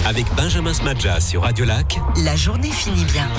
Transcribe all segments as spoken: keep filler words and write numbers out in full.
Avec Benjamin Smadja sur Radio Lac. La journée finit bien.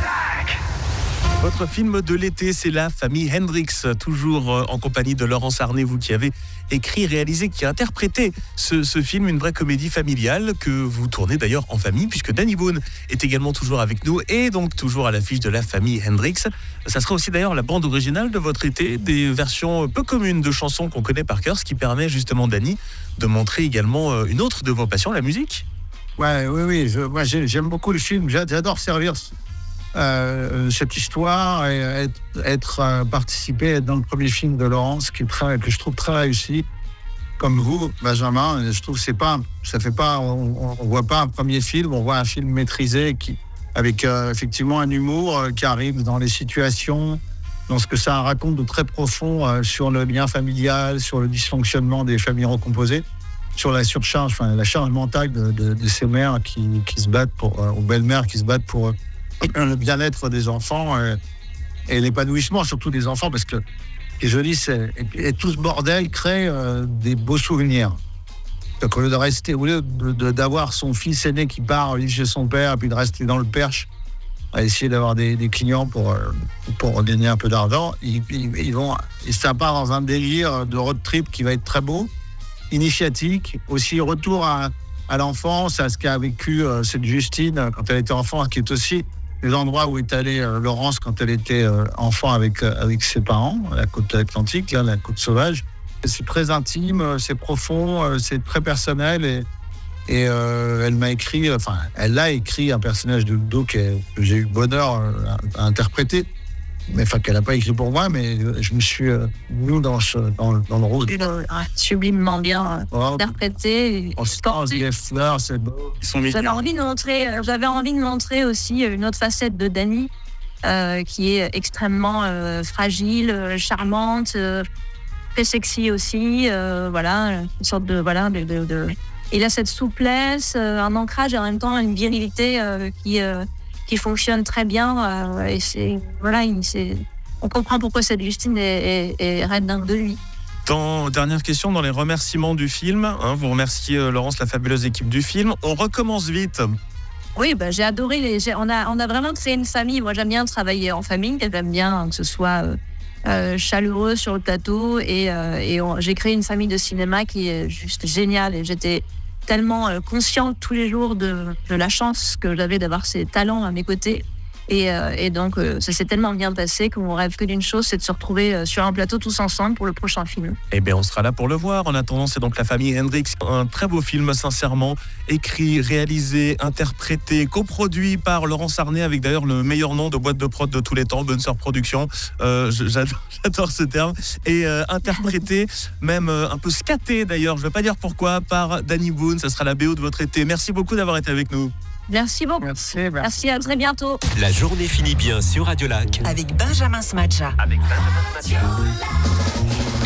Votre film de l'été, c'est La famille Hendrix, toujours en compagnie de Laurence Arnay, vous qui avez écrit, réalisé, qui a interprété ce, ce film, une vraie comédie familiale que vous tournez d'ailleurs en famille, puisque Danny Boone est également toujours avec nous et donc toujours à l'affiche de La famille Hendrix. Ça sera aussi d'ailleurs la bande originale de votre été, des versions peu communes de chansons qu'on connaît par cœur, ce qui permet justement, Danny, de montrer également une autre de vos passions, la musique. Ouais, oui, oui, je, moi j'aime beaucoup le film, j'adore servir Euh, cette histoire et être, être euh, participer être dans le premier film de Laurence qui est très, que je trouve très réussi, comme vous, Benjamin. Je trouve que c'est pas, ça fait pas, on, on voit pas un premier film, on voit un film maîtrisé qui, avec euh, effectivement un humour euh, qui arrive dans les situations, dans ce que ça raconte de très profond euh, sur le lien familial, sur le dysfonctionnement des familles recomposées, sur la surcharge, enfin la charge mentale de, de, de ces mères qui, qui se battent pour, euh, ou belles-mères qui se battent pour euh, le bien-être des enfants euh, et l'épanouissement surtout des enfants, parce que ce qui est joli, c'est et, et tout ce bordel crée euh, des beaux souvenirs. Donc au lieu de rester, au lieu de, de, d'avoir son fils aîné qui part vivre chez son père et puis de rester dans le Perche à essayer d'avoir des, des clients pour euh, pour gagner un peu d'argent, ils, ils, ils vont, et ça part dans un délire de road trip qui va être très beau, initiatique, aussi retour à à l'enfance, à ce qu'a vécu euh, cette Justine quand elle était enfant, qui est aussi les endroits où est allée euh, Laurence quand elle était euh, enfant avec, euh, avec ses parents, à la côte atlantique, là, la côte sauvage. C'est très intime, euh, c'est profond, euh, c'est très personnel et, et euh, elle m'a écrit, enfin, elle a écrit un personnage de Ludo que j'ai eu le bonheur euh, à, à interpréter. Mais enfin, qu'elle n'a pas écrit pour moi, mais je me suis euh, mis dans, ce, dans, dans le rôle. Sublimement bien euh, oh, interprété. On se passe les fleurs, c'est beau. Ils sont j'avais envie de montrer, euh, j'avais envie de montrer aussi une autre facette de Danny, euh, qui est extrêmement euh, fragile, euh, charmante, euh, très sexy aussi. Euh, voilà, une sorte de voilà, de, de, de... il a cette souplesse, euh, un ancrage et en même temps une virilité euh, qui euh, qui fonctionne très bien euh, et c'est voilà, il, c'est, on comprend pourquoi cette Justine est, est, est reine dingue de lui. Dans, dernière question, dans les remerciements du film, hein, vous remerciez euh, Laurence, la fabuleuse équipe du film. On recommence vite. Oui, bah, j'ai adoré. Les, j'ai, on, a, on a vraiment créé une famille. Moi, j'aime bien travailler en famille. J'aime bien que ce soit euh, euh, chaleureux sur le plateau. Et, euh, et on, j'ai créé une famille de cinéma qui est juste géniale. Et j'étais tellement euh, consciente tous les jours de, de la chance que j'avais d'avoir ces talents à mes côtés. Et, euh, et donc, euh, ça s'est tellement bien passé qu'on rêve que d'une chose, c'est de se retrouver euh, sur un plateau tous ensemble pour le prochain film. Eh bien, on sera là pour le voir. En attendant, c'est donc La famille Hendrix. Un très beau film, sincèrement. Écrit, réalisé, interprété, coproduit par Laurence Arnay, avec d'ailleurs le meilleur nom de boîte de prod de tous les temps, Bonne Sœur Production. Euh, j'adore, j'adore ce terme. Et euh, interprété, même euh, un peu scaté d'ailleurs, je ne vais pas dire pourquoi, par Danny Boone. Ça sera la B O de votre été. Merci beaucoup d'avoir été avec nous. Merci beaucoup. Merci, merci. Merci, à très bientôt. La journée finit bien sur Radio Lac. Avec Benjamin Smadja. Avec Benjamin Smadja.